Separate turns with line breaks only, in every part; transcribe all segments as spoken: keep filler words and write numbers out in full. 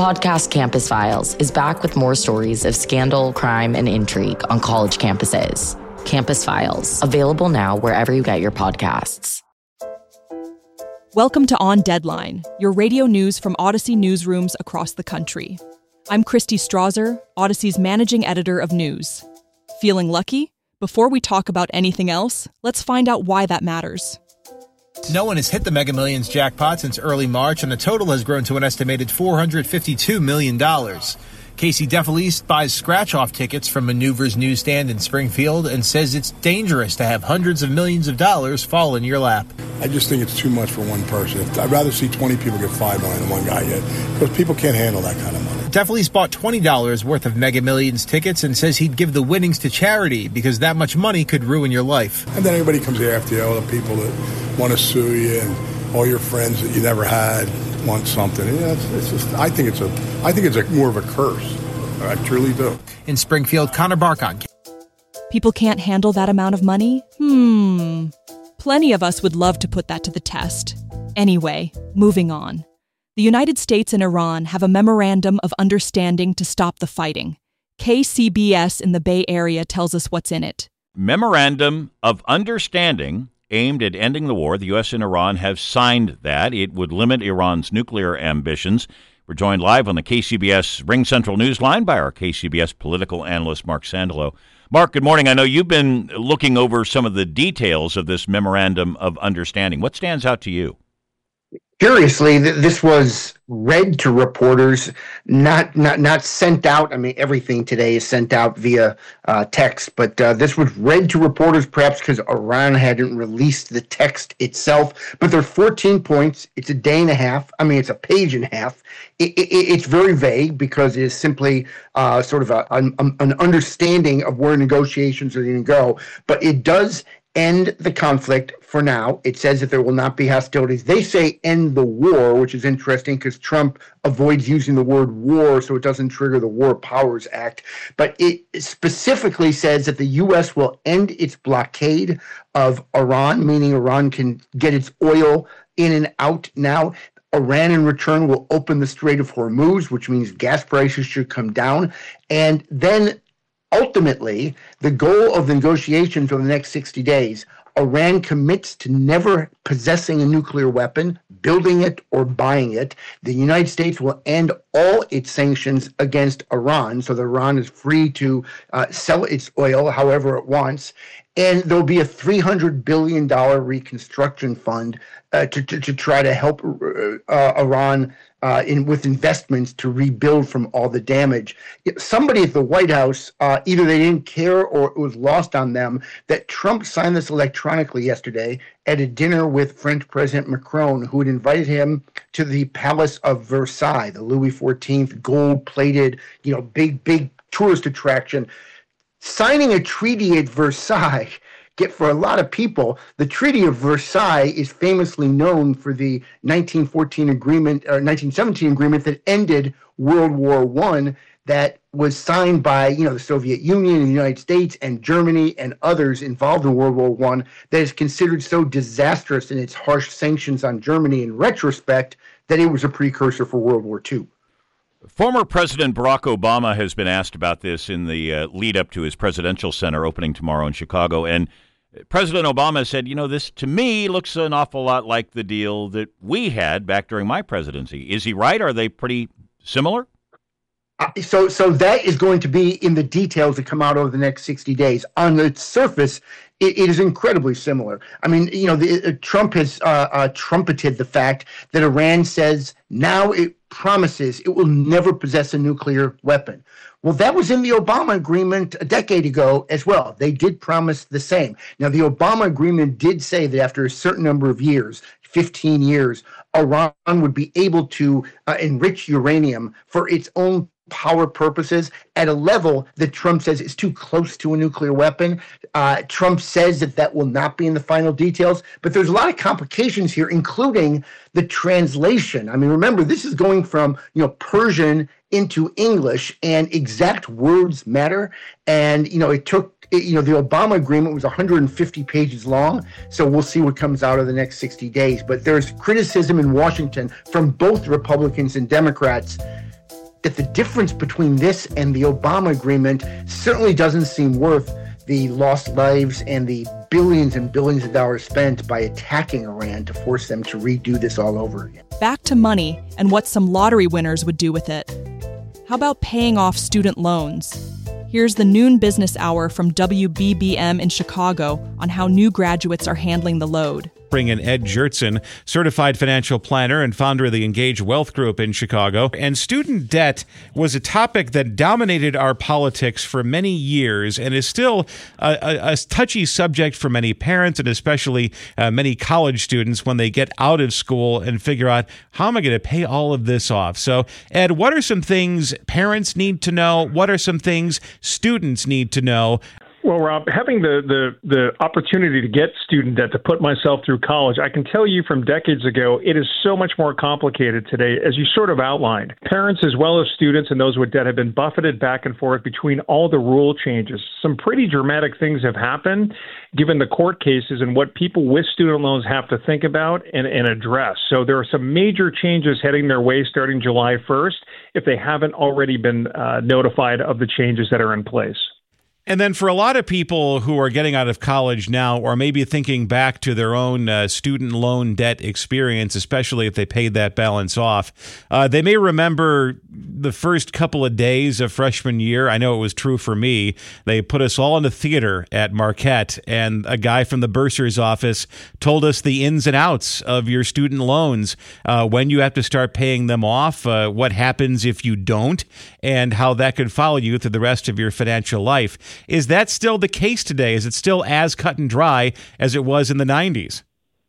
podcast Campus Files is back with more stories of scandal, crime, and intrigue on college campuses. Campus Files, available now wherever you get your podcasts.
Welcome to On Deadline, your radio news from Odyssey newsrooms across the country. I'm Christy Strasser, Odyssey's managing editor of news. Feeling lucky? Before we talk about anything else, let's find out why that matters.
No one has hit the Mega Millions jackpot since early March, and the total has grown to an estimated four hundred fifty-two million dollars. Casey DeFelice buys scratch-off tickets from Maneuver's newsstand in Springfield and says it's dangerous to have hundreds of millions of dollars fall in your lap.
I just think it's too much for one person. I'd rather see twenty people get five million than one guy get, because people can't handle that kind of money.
DeFelice bought twenty dollars worth of Mega Millions tickets and says he'd give the winnings to charity because that much money could ruin your life.
And then everybody comes after you, all the people that want to sue you and all your friends that you never had want something. Yeah, it's, it's just. I think it's a. I think it's a, more of a curse. I truly do.
In Springfield, Connor Barkon.
People can't handle that amount of money? Hmm. Plenty of us would love to put that to the test. Anyway, moving on. The United States and Iran have a memorandum of understanding to stop the fighting. K C B S in the Bay Area tells us what's in it.
Memorandum of Understanding aimed at ending the war. The U S and Iran have signed that. It would limit Iran's nuclear ambitions. We're joined live on the K C B S Ring Central Newsline by our K C B S political analyst, Mark Sandalo. Mark, good morning. I know you've been looking over some of the details of this Memorandum of Understanding. What stands out to you?
Curiously, th- this was read to reporters, not not not sent out. I mean, everything today is sent out via uh, text, but uh, this was read to reporters, perhaps because Iran hadn't released the text itself. But there are fourteen points. It's a day and a half. I mean, it's a page and a half. It, it, it's very vague because it is simply uh, sort of a, an, an understanding of where negotiations are going to go. But it does end the conflict for now. It says that there will not be hostilities. They say end the war, which is interesting because Trump avoids using the word war so it doesn't trigger the War Powers Act. But it specifically says that the U S will end its blockade of Iran, meaning Iran can get its oil in and out now. Iran, in return, will open the Strait of Hormuz, which means gas prices should come down. And then ultimately, the goal of the negotiations over the next sixty days, Iran commits to never possessing a nuclear weapon, building it, or buying it. The United States will end all its sanctions against Iran, so that Iran is free to uh, sell its oil however it wants. And there'll be a three hundred billion dollars reconstruction fund uh, to, to, to try to help uh, Iran Uh, in with investments to rebuild from all the damage. Somebody at the White House, uh, either they didn't care or it was lost on them, that Trump signed this electronically yesterday at a dinner with French President Macron, who had invited him to the Palace of Versailles, the Louis fourteenth gold-plated, you know, big, big tourist attraction. Signing a treaty at Versailles, Get for a lot of people, the Treaty of Versailles is famously known for the nineteen fourteen agreement or nineteen seventeen agreement that ended World War One, that was signed by, you know, the Soviet Union and the United States and Germany and others involved in World War One, that is considered so disastrous in its harsh sanctions on Germany in retrospect that it was a precursor for World War Two.
Former President Barack Obama has been asked about this in the uh, lead up to his presidential center opening tomorrow in Chicago. And President Obama said, you know, this to me looks an awful lot like the deal that we had back during my presidency. Is he right? Are they pretty similar?
Uh, so so that is going to be in the details that come out over the next sixty days. On the surface, it, it is incredibly similar. I mean, you know, the, uh, Trump has uh, uh, trumpeted the fact that Iran says now it promises it will never possess a nuclear weapon. Well, that was in the Obama agreement a decade ago as well. They did promise the same. Now, the Obama agreement did say that after a certain number of years, fifteen years, Iran would be able to uh, enrich uranium for its own power purposes at a level that Trump says is too close to a nuclear weapon. Uh, Trump says that that will not be in the final details, but there's a lot of complications here, including the translation. I mean, remember, this is going from, you know, Persian into English, and exact words matter. And, you know, it took, you know, the Obama agreement was one hundred fifty pages long, so we'll see what comes out of the next sixty days. But there's criticism in Washington from both Republicans and Democrats. that the difference between this and the Obama agreement certainly doesn't seem worth the lost lives and the billions and billions of dollars spent by attacking Iran to force them to redo this all over again.
Back to money and what some lottery winners would do with it. How about paying off student loans? Here's the noon business hour from W B B M in Chicago on how new graduates are handling the load.
Bring in Ed Jertson, certified financial planner and founder of the Engage Wealth Group in Chicago. And student debt was a topic that dominated our politics for many years and is still a, a, a touchy subject for many parents and especially uh, many college students when they get out of school and figure out, how am I going to pay all of this off? So, Ed, what are some things parents need to know? What are some things students need to know?
Well, Rob, having the, the, the opportunity to get student debt to put myself through college, I can tell you from decades ago, it is so much more complicated today, as you sort of outlined. Parents as well as students and those with debt have been buffeted back and forth between all the rule changes. Some pretty dramatic things have happened, given the court cases and what people with student loans have to think about and, and address. So there are some major changes heading their way starting July first, if they haven't already been uh, notified of the changes that are in place.
And then for a lot of people who are getting out of college now, or maybe thinking back to their own uh, student loan debt experience, especially if they paid that balance off, uh, they may remember the first couple of days of freshman year. I know it was true for me. They put us all in the theater at Marquette, and a guy from the bursar's office told us the ins and outs of your student loans, uh, when you have to start paying them off, uh, what happens if you don't, and how that could follow you through the rest of your financial life. Is that still the case today? Is it still as cut and dry as it was in the nineties?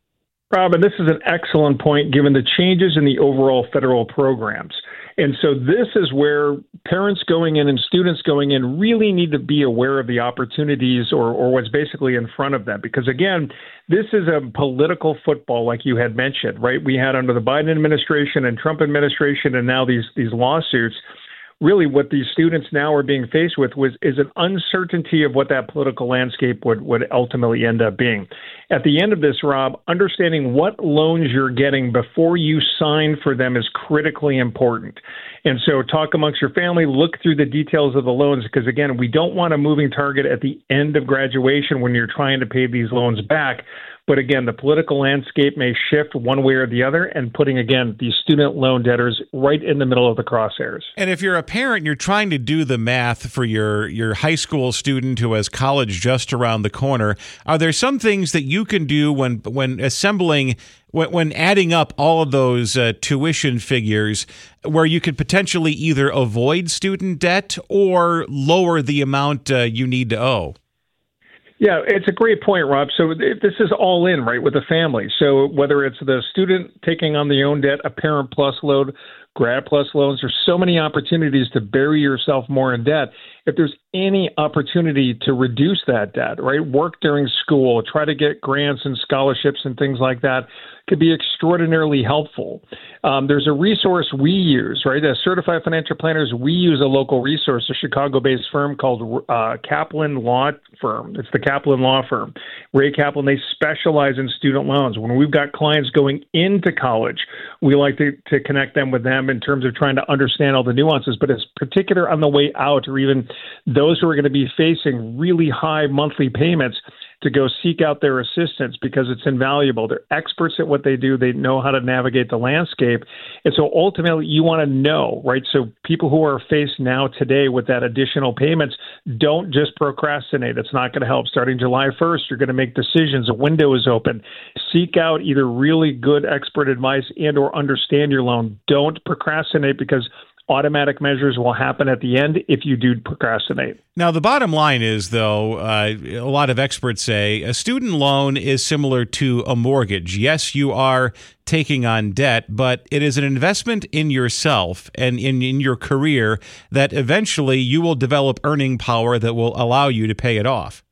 Rob, and this is an excellent point given the changes in the overall federal programs. And so this is where parents going in and students going in really need to be aware of the opportunities or, or what's basically in front of them. Because, again, this is a political football, like you had mentioned, right? We had under the Biden administration and Trump administration and now these these lawsuits. Really what these students now are being faced with was is an uncertainty of what that political landscape would, would ultimately end up being. At the end of this, Rob, understanding what loans you're getting before you sign for them is critically important. And so talk amongst your family, look through the details of the loans, because, again, we don't want a moving target at the end of graduation when you're trying to pay these loans back. But again, the political landscape may shift one way or the other, and putting, again, these student loan debtors right in the middle of the crosshairs.
And if you're a parent, you're trying to do the math for your, your high school student who has college just around the corner, are there some things that you can do when when assembling, when, when adding up all of those uh, tuition figures, where you could potentially either avoid student debt or lower the amount uh, you need to owe?
Yeah, it's a great point, Rob. So this is all in, right, with the family. So whether it's the student taking on the own debt, a parent plus load, grad plus loans, there's so many opportunities to bury yourself more in debt. If there's any opportunity to reduce that debt, right, work during school, try to get grants and scholarships and things like that, could be extraordinarily helpful. Um, there's a resource we use, right? As certified financial planners, we use a local resource, a Chicago-based firm called uh, Kaplan Law Firm. It's the Kaplan Law Firm. Ray Kaplan, they specialize in student loans. When we've got clients going into college, we like to, to connect them with them in terms of trying to understand all the nuances, but it's particular on the way out, or even those who are going to be facing really high monthly payments, to go seek out their assistance because it's invaluable. They're experts at what they do. They know how to navigate the landscape. And so ultimately you want to know, right? So people who are faced now today with that additional payments, don't just procrastinate. It's not going to help. Starting July first, you're going to make decisions. A window is open. Seek out either really good expert advice and or understand your loan. Don't procrastinate, because automatic measures will happen at the end if you do procrastinate.
Now, the bottom line is, though, uh, a lot of experts say a student loan is similar to a mortgage. Yes, you are taking on debt, but it is an investment in yourself and in, in your career that eventually you will develop earning power that will allow you to pay it off.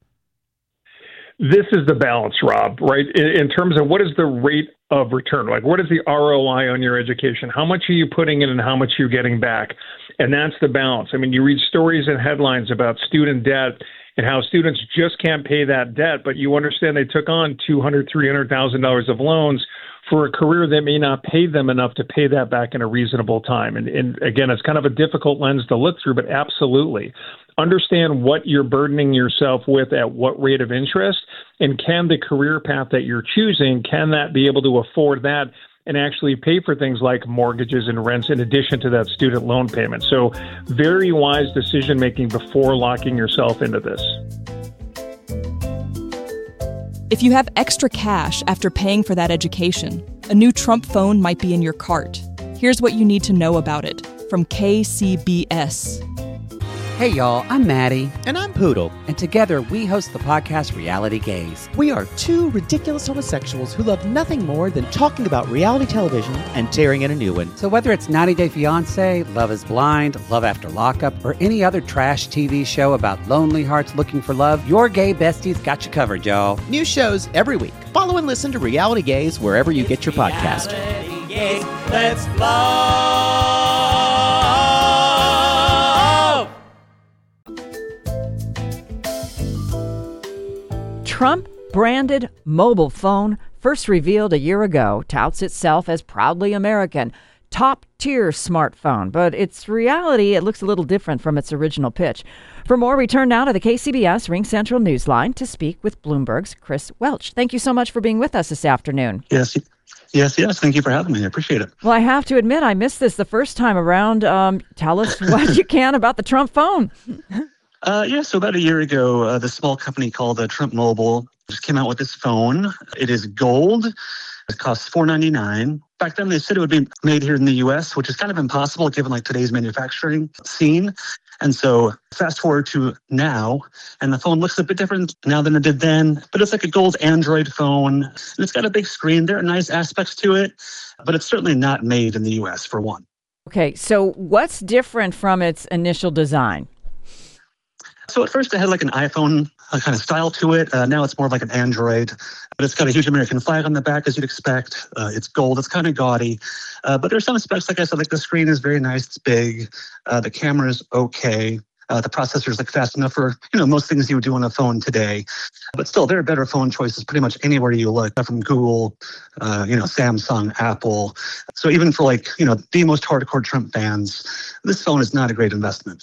This is the balance, Rob, right? In, in terms of what is the rate of return? Like, what is the R O I on your education? How much are you putting in and how much are you getting back? And that's the balance. I mean, you read stories and headlines about student debt and how students just can't pay that debt. But you understand they took on two hundred thousand dollars, three hundred thousand dollars of loans for a career that may not pay them enough to pay that back in a reasonable time. And, and again, it's kind of a difficult lens to look through, but absolutely. Understand what you're burdening yourself with at what rate of interest, and can the career path that you're choosing, can that be able to afford that and actually pay for things like mortgages and rents in addition to that student loan payment. So very wise decision making before locking yourself into this.
If you have extra cash after paying for that education, a new Trump phone might be in your cart. Here's what you need to know about it from K C B S.
Hey y'all, I'm Maddie.
And I'm Poodle.
And together we host the podcast Reality Gaze.
We are two ridiculous homosexuals who love nothing more than talking about reality television and tearing in a new one.
So whether it's ninety day fiancé, Love is Blind, Love After Lockup, or any other trash T V show about lonely hearts looking for love, your gay besties got you covered, y'all.
New shows every week. Follow and listen to Reality Gaze wherever you get your podcast.
Reality Gaze, let's love.
Trump-branded mobile phone, first revealed a year ago, touts itself as proudly American, top-tier smartphone. But its reality, it looks a little different from its original pitch. For more, we turn now to the K C B S Ring Central Newsline to speak with Bloomberg's Chris Welch. Thank you so much for being with us this afternoon.
Yes, yes, yes. Thank you for having me. I appreciate it.
Well, I have to admit, I missed this the first time around. Um, tell us what you can about the Trump phone.
Uh, yeah, so about a year ago, uh, this small company called uh, Trump Mobile just came out with this phone. It is gold. It costs four hundred ninety-nine dollars. Back then, they said it would be made here in the U S, which is kind of impossible given like today's manufacturing scene. And so fast forward to now, and the phone looks a bit different now than it did then, but it's like a gold Android phone, and it's got a big screen. There are nice aspects to it, but it's certainly not made in the U S, for one.
Okay, so what's different from its initial design?
So at first it had like an iPhone uh, kind of style to it. Uh, now it's more like an Android, but it's got a huge American flag on the back, as you'd expect. Uh, it's gold. It's kind of gaudy. Uh, but there's some specs, like I said, like the screen is very nice. It's big. Uh, the camera is okay. Uh, the processor is like fast enough for, you know, most things you would do on a phone today. But still, there are better phone choices pretty much anywhere you look, from Google, uh, you know, Samsung, Apple. So even for like, you know, the most hardcore Trump fans, this phone is not a great investment.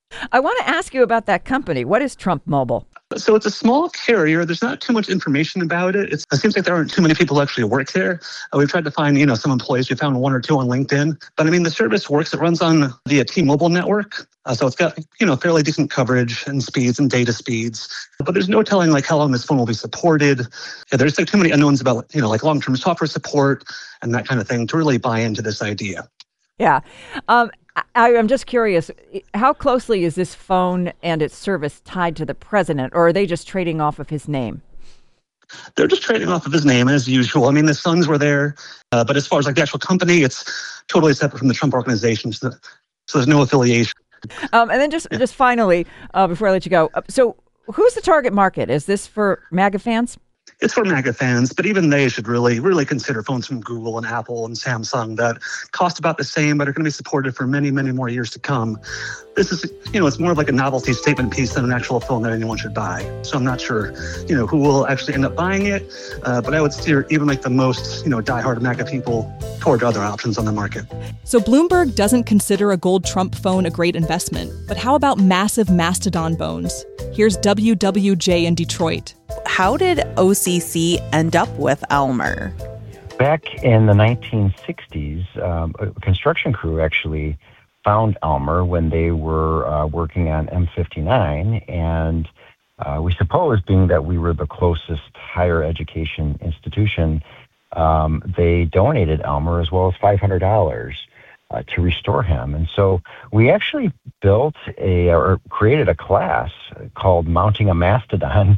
I want to ask you about that company. What is Trump Mobile?
So it's a small carrier. There's not too much information about it. It's, it seems like there aren't too many people who actually work there. Uh, we've tried to find, you know, some employees. We found one or two on LinkedIn. But I mean, the service works. It runs on the T-Mobile network. Uh, so it's got, you know, fairly decent coverage and speeds and data speeds. But there's no telling like how long this phone will be supported. Yeah, there's like too many unknowns about, you know, like long-term software support and that kind of thing to really buy into this idea.
Yeah. Um, I, I'm just curious, how closely is this phone and its service tied to the president, or are they just trading off of his name?
They're just trading off of his name as usual. I mean, the sons were there, uh, but as far as like the actual company, it's totally separate from the Trump organization, so, so there's no affiliation.
Um, and then just, yeah. just finally, uh, before I let you go, uh, so who's the target market? Is this for MAGA fans?
It's for MAGA fans, but even they should really, really consider phones from Google and Apple and Samsung that cost about the same, but are going to be supported for many, many more years to come. This is, you know, it's more of like a novelty statement piece than an actual phone that anyone should buy. So I'm not sure, you know, who will actually end up buying it, uh, but I would steer even like the most, you know, diehard MAGA people toward other options on the market.
So Bloomberg doesn't consider a gold Trump phone a great investment, but how about massive mastodon bones? Here's W W J in Detroit.
How did O C C end up with Elmer?
Back in the nineteen sixties, um, a construction crew actually found Elmer when they were uh, working on M fifty-nine, and uh, we suppose, being that we were the closest higher education institution, um, they donated Elmer as well as five hundred dollars uh, to restore him. And so we actually built a, or created a class called Mounting a Mastodon.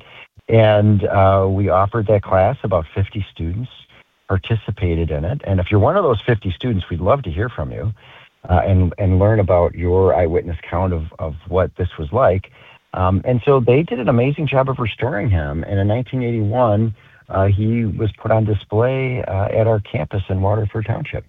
And uh, we offered that class. About fifty students participated in it. And if you're one of those fifty students, we'd love to hear from you uh, and, and learn about your eyewitness count of, of what this was like. Um, and so they did an amazing job of restoring him. And in nineteen eighty-one, uh, he was put on display uh, at our campus in Waterford Township.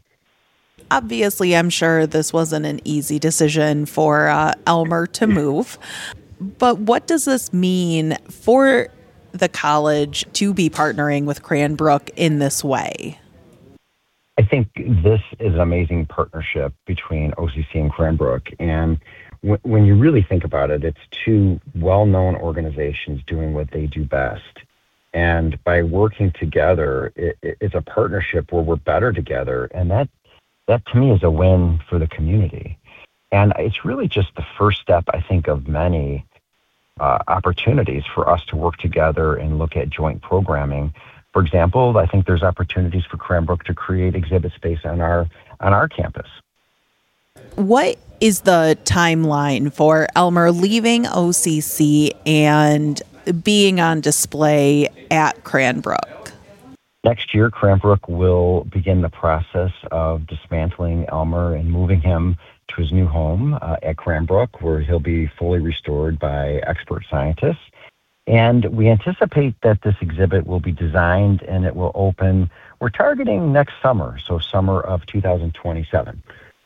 Obviously, I'm sure this wasn't an easy decision for uh, Elmer to move. But what does this mean for the college to be partnering with Cranbrook in this way?
I think this is an amazing partnership between O C C and Cranbrook. And w- when you really think about it, it's two well-known organizations doing what they do best. And by working together, it, it, it's a partnership where we're better together. And that, that to me is a win for the community. And it's really just the first step, I think, of many uh, opportunities for us to work together and look at joint programming. For example, I think there's opportunities for Cranbrook to create exhibit space on our on our campus.
What is the timeline for Elmer leaving O C C and being on display at Cranbrook?
Next year, Cranbrook will begin the process of dismantling Elmer and moving him to his new home uh, at Cranbrook, where he'll be fully restored by expert scientists. And we anticipate that this exhibit will be designed and it will open, we're targeting next summer, so summer of two thousand twenty-seven.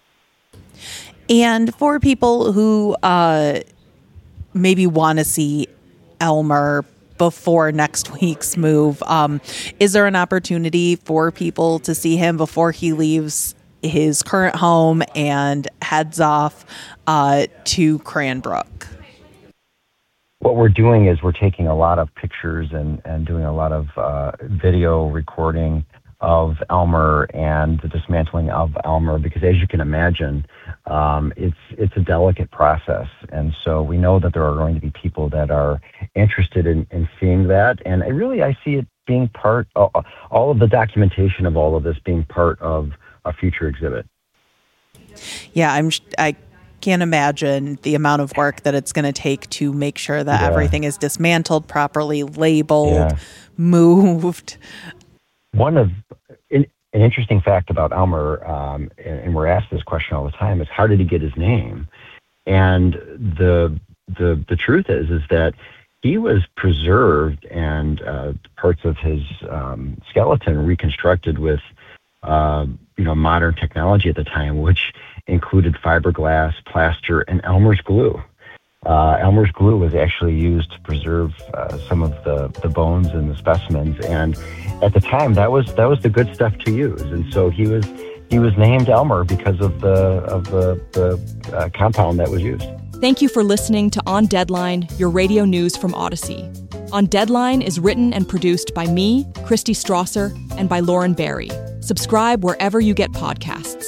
And for people who uh, maybe want to see Elmer before next week's move, um, is there an opportunity for people to see him before he leaves his current home and heads off uh, to Cranbrook?
What we're doing is we're taking a lot of pictures and, and doing a lot of uh, video recording of Elmer and the dismantling of Elmer, because as you can imagine, um, it's it's a delicate process. And so we know that there are going to be people that are interested in, in seeing that. And I really, I see it being part, uh, all of the documentation of all of this being part of a future exhibit.
Yeah, I'm I can't imagine the amount of work that it's going to take to make sure that yeah. everything is dismantled properly, labeled, yeah. moved.
One of an, an interesting fact about Elmer, um, and, and we're asked this question all the time, is how did he get his name? And the the the truth is is that he was preserved and uh, parts of his um, skeleton reconstructed with uh, you know modern technology at the time, which included fiberglass, plaster, and Elmer's glue. Uh, Elmer's glue was actually used to preserve uh, some of the, the bones and the specimens, and at the time that was that was the good stuff to use. And so he was he was named Elmer because of the of the, the uh, compound that was used.
Thank you for listening to On Deadline, your radio news from Odyssey. On Deadline is written and produced by me, Christy Strasser, and by Lauren Barry. Subscribe wherever you get podcasts.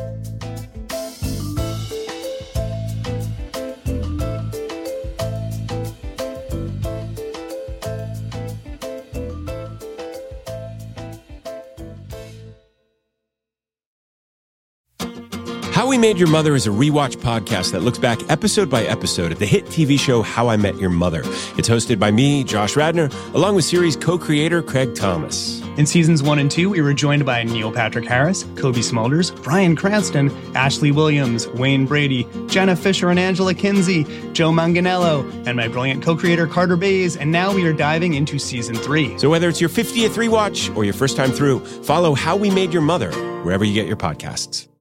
How We Made Your Mother is a rewatch podcast that looks back episode by episode at the hit T V show How I Met Your Mother. It's hosted by me, Josh Radnor, along with series co-creator Craig Thomas.
In seasons one and two, we were joined by Neil Patrick Harris, Kobe Smulders, Bryan Cranston, Ashley Williams, Wayne Brady, Jenna Fisher and Angela Kinsey, Joe Manganiello, and my brilliant co-creator Carter Bays, and now we are diving into season three.
So whether it's your fiftieth rewatch or your first time through, follow How We Made Your Mother wherever you get your podcasts.